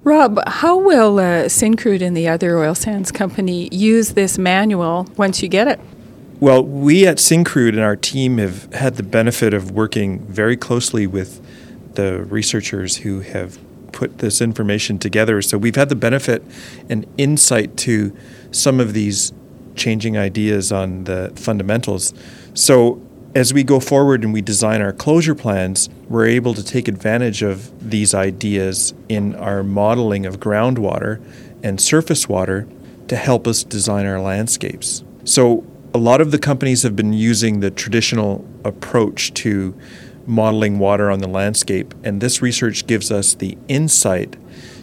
Rob, how will Syncrude and the other oil sands company use this manual once you get it? Well, we at Syncrude and our team have had the benefit of working very closely with the researchers who have put this information together. So we've had the benefit and insight to some of these changing ideas on the fundamentals. So as we go forward and we design our closure plans, we're able to take advantage of these ideas in our modeling of groundwater and surface water to help us design our landscapes. So a lot of the companies have been using the traditional approach to modeling water on the landscape, and this research gives us the insight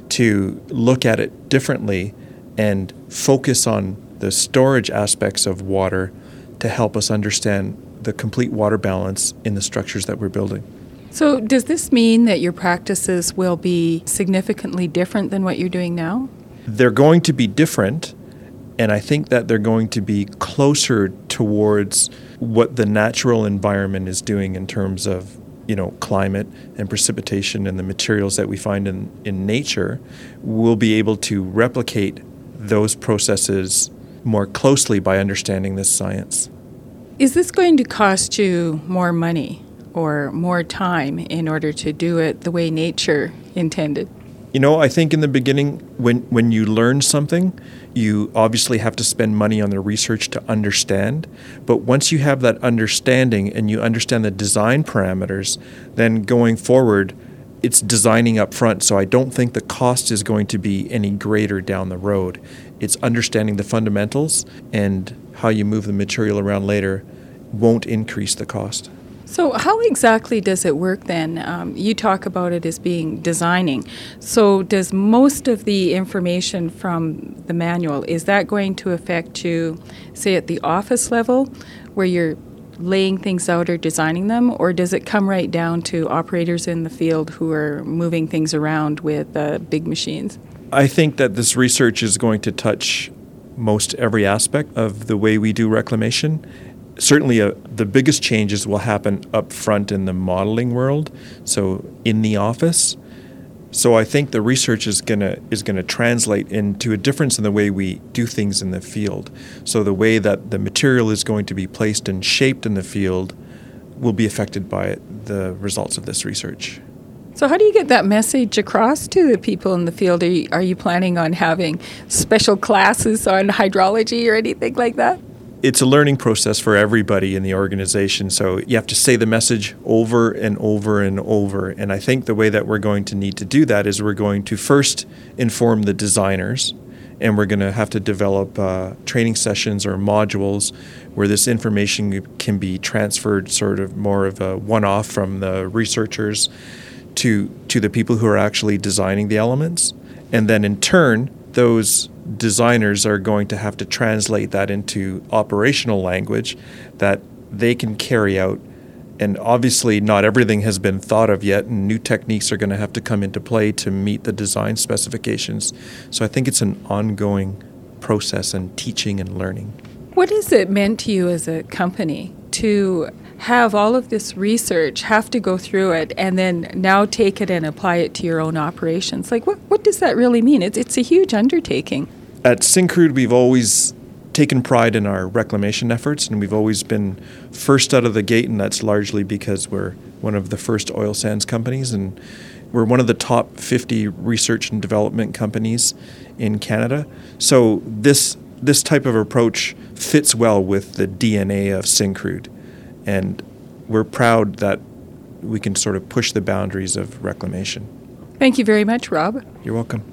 to look at it differently and focus on the storage aspects of water to help us understand the complete water balance in the structures that we're building. So does this mean that your practices will be significantly different than what you're doing now? They're going to be different, and I think that they're going to be closer towards what the natural environment is doing in terms of, climate and precipitation and the materials that we find in nature. We'll be able to replicate those processes more closely by understanding this science. Is this going to cost you more money or more time in order to do it the way nature intended? I think in the beginning, when you learn something, you obviously have to spend money on the research to understand. But once you have that understanding and you understand the design parameters, then going forward, it's designing up front. So I don't think the cost is going to be any greater down the road. It's understanding the fundamentals, and how you move the material around later won't increase the cost. So how exactly does it work then? You talk about it as being designing. So does most of the information from the manual, is that going to affect you, say, at the office level where you're laying things out or designing them, or does it come right down to operators in the field who are moving things around with big machines? I think that this research is going to touch most every aspect of the way we do reclamation. Certainly the biggest changes will happen up front in the modeling world, so in the office. So I think the research is going to translate into a difference in the way we do things in the field. So the way that the material is going to be placed and shaped in the field will be affected by the results of this research. So how do you get that message across to the people in the field? Are you planning on having special classes on hydrology or anything like that? It's a learning process for everybody in the organization, so you have to say the message over and over and over. And I think the way that we're going to need to do that is we're going to first inform the designers, and we're going to have to develop training sessions or modules where this information can be transferred sort of more of a one-off from the researchers to the people who are actually designing the elements. And then in turn, those designers are going to have to translate that into operational language that they can carry out. And obviously not everything has been thought of yet, and new techniques are going to have to come into play to meet the design specifications. So I think it's an ongoing process and teaching and learning. What has it meant to you as a company to have all of this research, have to go through it, and then now take it and apply it to your own operations? Like, what does that really mean? It's a huge undertaking. At Syncrude, we've always taken pride in our reclamation efforts, and we've always been first out of the gate, and that's largely because we're one of the first oil sands companies, and we're one of the top 50 research and development companies in Canada. So this type of approach fits well with the DNA of Syncrude, and we're proud that we can sort of push the boundaries of reclamation. Thank you very much, Rob. You're welcome.